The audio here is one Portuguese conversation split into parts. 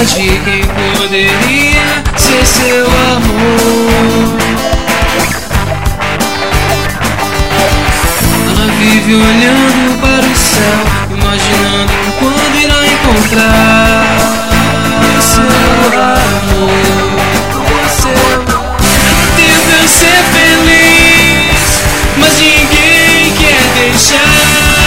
de quem poderia ser seu amor. Ela vive olhando para o céu, imaginando quando irá encontrar seu amor. Ela tenta ser feliz, mas ninguém quer deixar.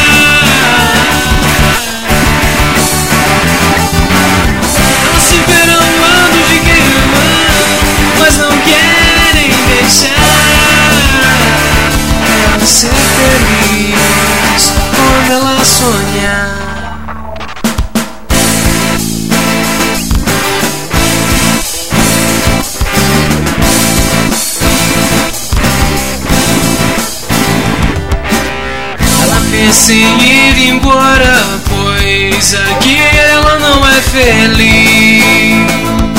Ela se vê ao lado de quem ama, mas não querem deixar ela ser feliz quando ela sonhar. Pensa em ir embora, pois aqui ela não é feliz.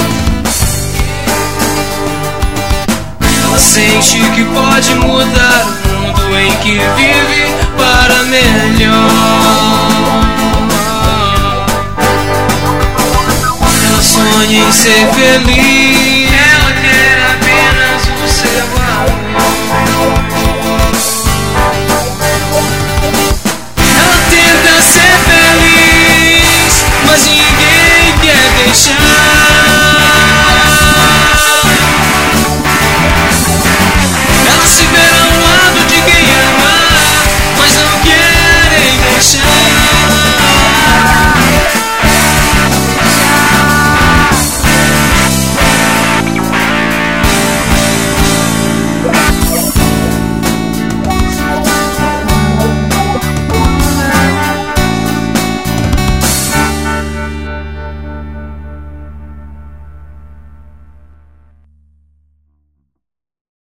Ela sente que pode mudar o mundo em que vive para melhor. Ela sonha em ser feliz.